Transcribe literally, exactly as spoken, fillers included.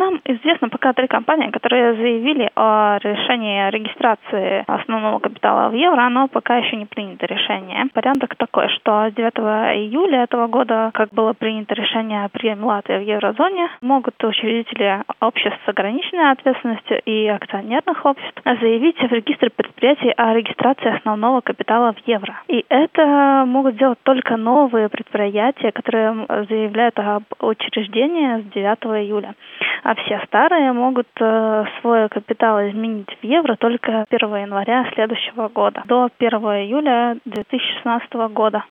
Нам известно пока три компании, которые заявили о решении регистрации основного капитала в евро, но пока еще не принято решение. Порядок такой, что с девятого июля этого года, как было принято решение о приеме Латвии в еврозоне, могут учредители обществ с ограниченной ответственностью и акционерных обществ заявить в регистр предприятий о регистрации основного капитала в евро. И это могут делать только новые предприятия, которые заявляют об учреждении с девятого июля. А все старые могут э, свой капитал изменить в евро только первого января следующего года, до первого июля две тысячи шестнадцатого года.